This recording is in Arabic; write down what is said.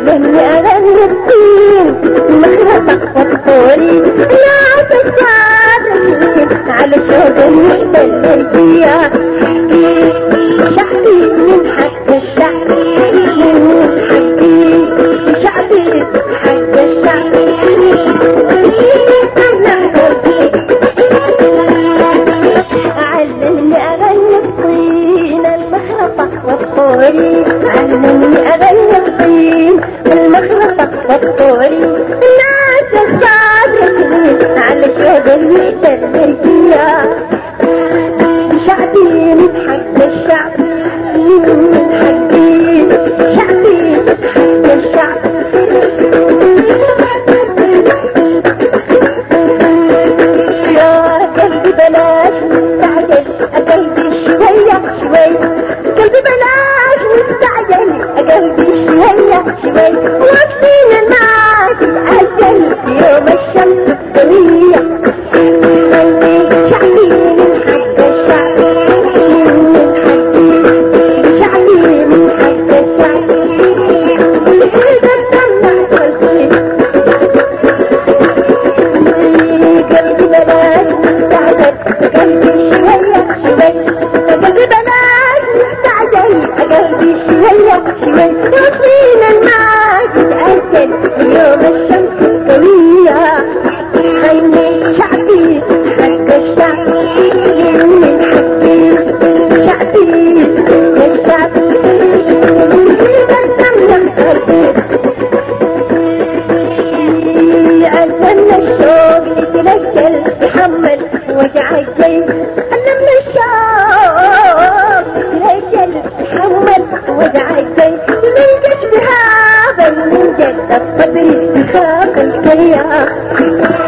علمني أغني الطين مخرطة وطفولي لا تساعدني على شوق المحتلية شعبي من حق الشعب من حقي شعبي حق الشعب علمني أغني الطين المخرطة والطولي علمني أغني الطين المخرطة والطولي الناس الصادقين على شوق المحتلية شعبي من حق الشعب من حقي شعبي حق الشعب يا قلبي بلاش مستعجل قلبي شوية شوي قلبي بلاش مستعجل قلبي شوية شوي وقتنا ما تتعجل يوم الشمس القوية شعبي من حق الشعب من حقي شعبي من حق الشعب إذا سمعت قلبي قلبي بلاش مستعجل قلبي شوية شوي قلبي بلاش مستعجل قلبي شوية شوي وفينا ما تتأجل يوم الشمس القوية خلي شعبي حق الشعب من حقي شعبي حق الشعب إذا سمعت قلبي علمنا الشوق يتنجل يحمل وجع الجيب علمنا الشوق يتنجل يحمل وجع الجيب ننجش بهذا المنجل الصبر بخاف الكيان